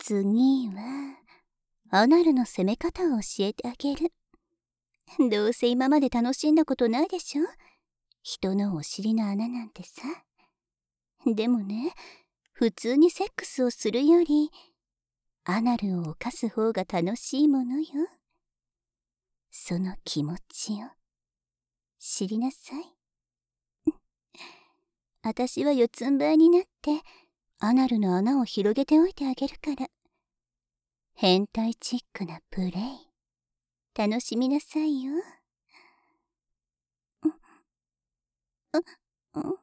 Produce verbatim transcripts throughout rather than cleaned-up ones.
次はアナルの攻め方を教えてあげる。どうせ今まで楽しんだことないでしょ、人のお尻の穴なんてさ。でもね、普通にセックスをするよりアナルを犯す方が楽しいものよ。その気持ちを知りなさい。私は四つん這いになってアナルの穴を広げておいてあげるから、変態チックなプレイ楽しみなさいよ。う、う、う、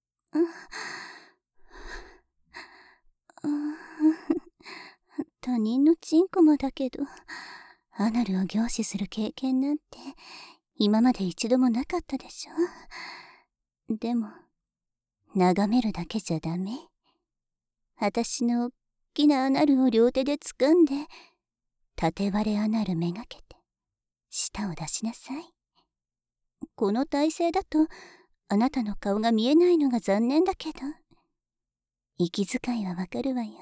他人のチンコもだけど、アナルを凝視する経験なんて今まで一度もなかったでしょ。でも眺めるだけじゃダメ。私のおっきなアナルを両手で掴んで、縦割れアナルめがけて舌を出しなさい。この体勢だとあなたの顔が見えないのが残念だけど、息遣いはわかるわよ。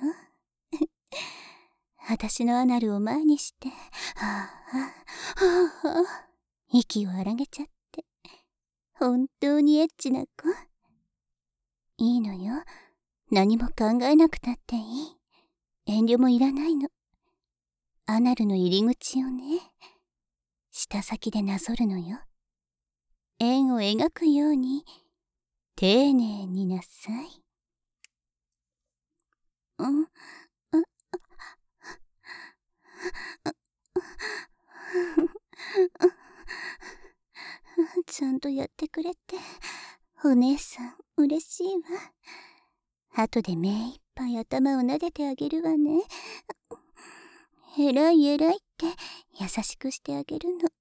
私のアナルを前にして、はぁはぁはぁはぁ、息を荒げちゃって、本当にエッチな子。いいのよ、何も考えなくたっていい。遠慮もいらないの。アナルの入り口をね、舌先でなぞるのよ。円を描くように丁寧になさい。うん、ちゃんとやってくれてお姉さん嬉しいわ。後で目いっぱい頭を撫でてあげるわね。えらいえらいって優しくしてあげるの。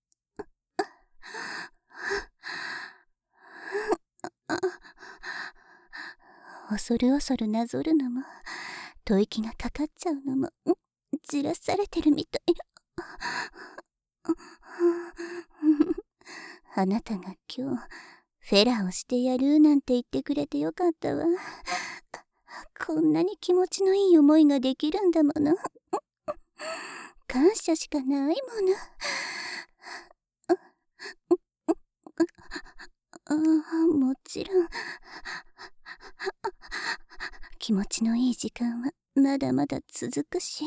恐る恐るなぞるのも、吐息がかかっちゃうのもじらされてるみたい。あなたが今日フェラをしてやるなんて言ってくれてよかったわ。こんなに気持ちのいい思いができるんだもの。感謝しかないもの。ああ、もちろん気持ちのいい時間はまだまだ続くし、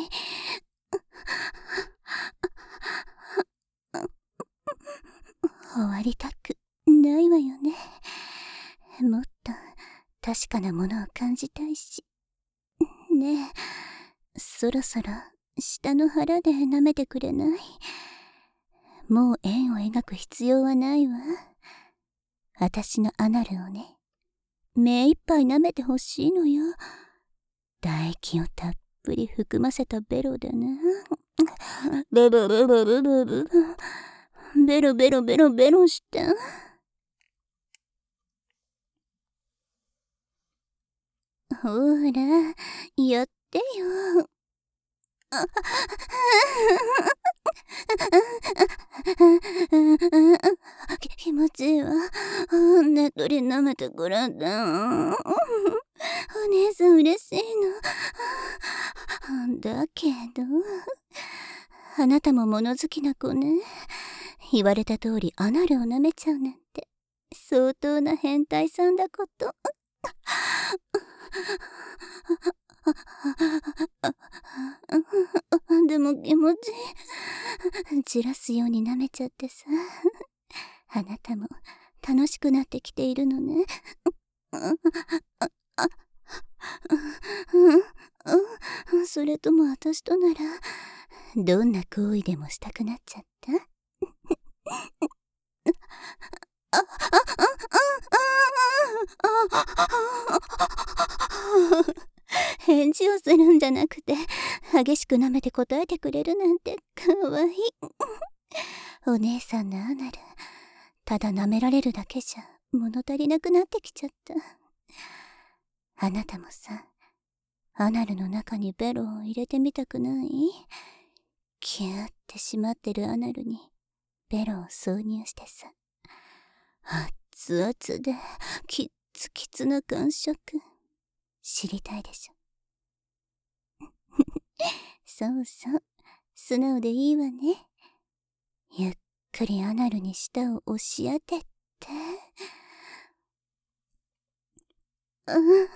終わりたくないわよね。もっと確かなものを感じたいし。ねえ、そろそろ下の腹で舐めてくれない？もう円を描く必要はないわ。私のアナルをね、目いっぱい舐めてほしいのよ。唾液をたっぷり含ませたベロでね。ベロベロベロベロベロベロベロベロベロして。ほら、やってよ。気持ちいいわ。ねっとり舐めてくれて。お姉さん嬉しいの。だけど、あなたも物好きな子ね。言われた通りアナルを舐めちゃうなんて相当な変態さんだこと。でも気持ちいい。じらすように舐めちゃってさ。あなたも楽しくなってきているのね。それとも私とならどんな行為でもしたくなっちゃった？返事をするんじゃなくて激しく舐めて答えてくれるなんてかわいい。お姉さんのアナル、ただ舐められるだけじゃ物足りなくなってきちゃった。あなたもさ、アナルの中にベロを入れてみたくない？キューって閉まってるアナルにベロを挿入してさ、熱々でキッツキツな感触知りたいでしょ？ そうそう、素直でいいわね。ゆっくりアナルに舌を押し当てて。うん、うん、うん、うん、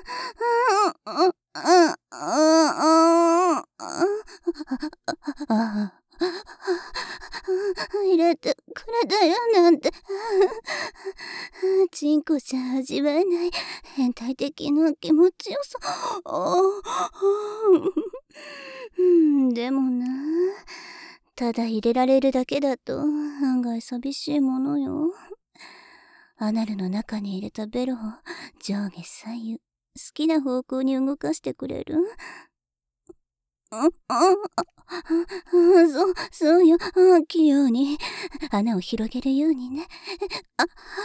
うん、ああ、入れてくれたよなんて、チンコじゃ味わえない変態的な気持ちよさ。うん、でもな、ただ入れられるだけだと案外寂しいものよ。アナルの中に入れたベロを上下左右好きな方向に動かしてくれる？あ、あ、あ、そう、そうよ。器用に穴を広げるようにね。あ、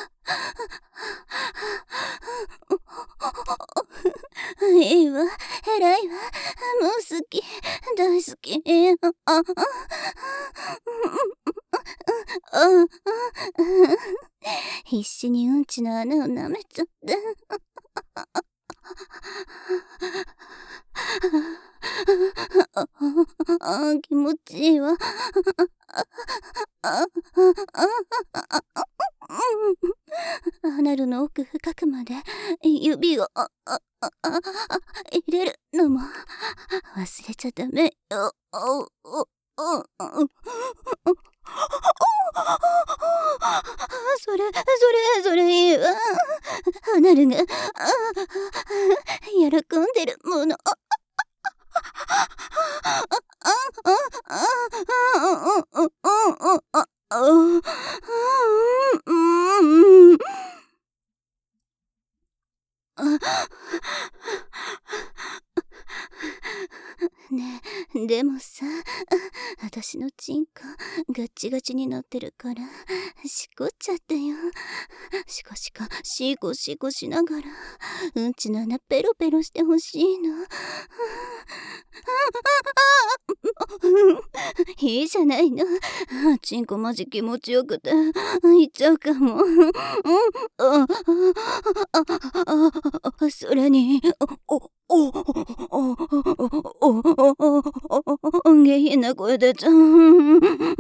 いいわ、偉いわ。もう好き、大好き。あ、あ、あ、必死にうんちの穴を舐めちゃって。ああ、気持ちいいわ。アナルの奥深くまで指を入れるのも忘れちゃダメよ。それ、それ、それいいわ。アナルが喜んでるもの。ねえ、でもさ、私のチンコガッチガチになってるからしこっちゃってよ。シコシコシコシコしながらうんちの穴ペロペロしてほしいの。いいじゃないの。チンコマジ気持ちよくていっちゃうかも。それにおおおお下品な声でちゃん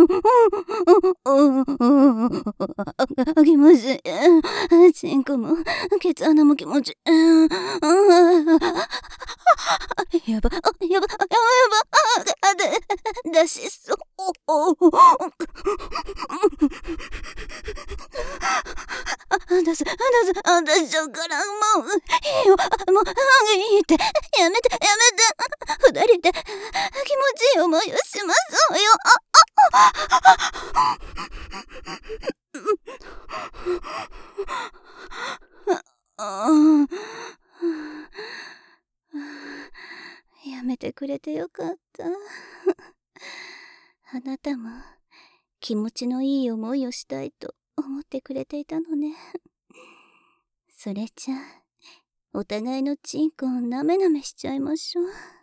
気持ちいい。チンコもケツ穴も気持ちいい。やばやばやばあで出しそう。出す出す出しちゃうからもういいよ、もういいってやめてやめて。二人で気持ちいい思いをしましょうよ。やめてくれてよかった。あなたも気持ちのいい思いをしたいと思ってくれていたのね。それじゃあお互いのチンコをなめなめしちゃいましょう。